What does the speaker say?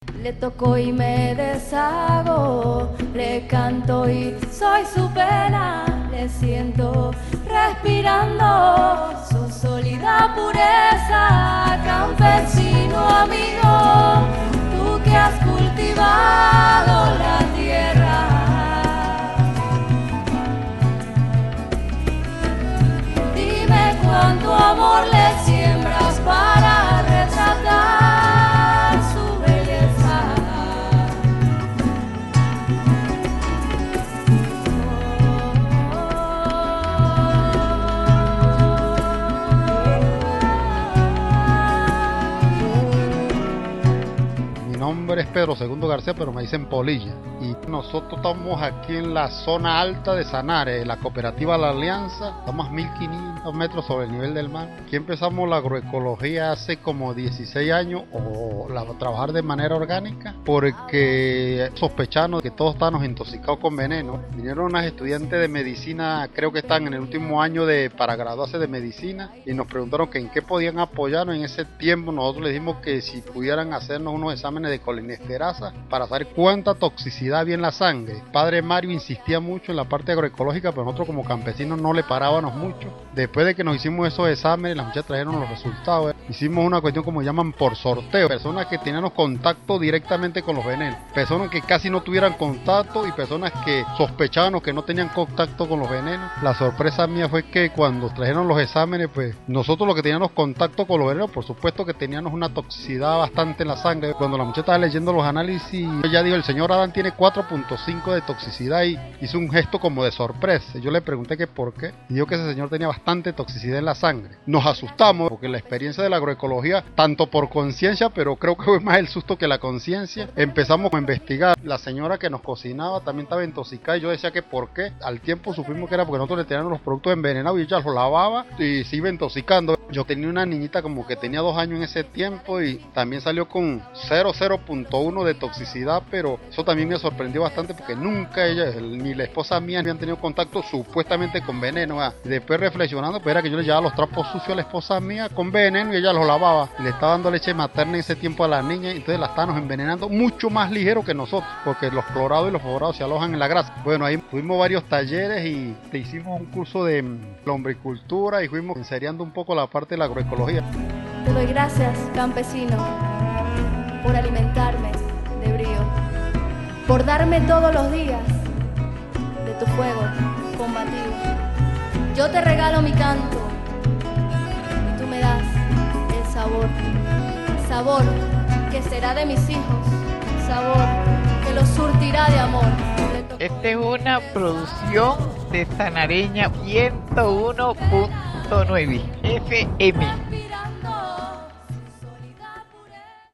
Le toco y me deshago, le canto y soy su pena, le siento respirando su sólida pureza, campesino amigo, tú que has cultivado la tierra. Dime cuánto amor le siembras para retratar su belleza. Mi nombre es Pedro Segundo García, pero me dicen Polilla. Y nosotros estamos aquí en la zona alta de Sanare, la cooperativa La Alianza. Estamos a 1500 metros sobre el nivel del mar. Aquí empezamos la agroecología hace como 16 años, trabajar de manera orgánica, porque sospechamos que todos estábamos intoxicados con veneno. Vinieron unas estudiantes de medicina, creo que están en el último año para graduarse de medicina, y nos preguntaron que en qué podían apoyarnos. En ese tiempo nosotros les dijimos que si pudieran hacernos unos exámenes de colinesterasa para saber cuánta toxicidad había en la sangre. Padre Mario insistía mucho en la parte agroecológica, pero nosotros como campesinos no le parábamos mucho. Después de que nos hicimos esos exámenes, las muchachas trajeron los resultados. Hicimos una cuestión como llaman por sorteo, personas que tenían contacto directamente con los venenos, personas que casi no tuvieran contacto y personas que sospechaban o que no tenían contacto con los venenos. La sorpresa mía fue que cuando trajeron los exámenes, pues nosotros los que teníamos contacto con los venenos, por supuesto que teníamos una toxicidad bastante en la sangre. Cuando la muchacha estaba leyendo los análisis, ella dijo, el señor Adán tiene 4.5 de toxicidad, y hizo un gesto como de sorpresa. Yo le pregunté que por qué, y dijo que ese señor tenía bastante toxicidad en la sangre. Nos asustamos porque la experiencia de la agroecología, tanto por conciencia, pero creo que fue más el susto que la conciencia, empezamos a investigar. La señora que nos cocinaba también estaba intoxicada, y yo decía que por qué. Al tiempo supimos que era porque nosotros le teníamos los productos envenenados y ella los lavaba y se iba intoxicando. Yo tenía una niñita como que tenía 2 años en ese tiempo y también salió con 0.1 de toxicidad, pero eso también me sorprendió bastante porque nunca ella ni la esposa mía habían tenido contacto supuestamente con veneno. Después reflexionando, pues era que yo le llevaba los trapos sucios a la esposa mía con veneno y ella los lavaba, y le estaba dando leche materna en ese tiempo a la niña, y entonces la estábamos envenenando mucho más ligero que nosotros, porque los clorados y los fosforados se alojan en la grasa. Bueno, ahí tuvimos varios talleres y hicimos un curso de lombricultura y fuimos enseriando un poco la parte de la agroecología. Te doy gracias, campesino, por alimentarme de brío, por darme todos los días de tu fuego combativo. Yo te regalo mi canto y tú me das el sabor que será de mis hijos, sabor que los surtirá de amor. Esta es una producción de Sanareña 101.9 FM.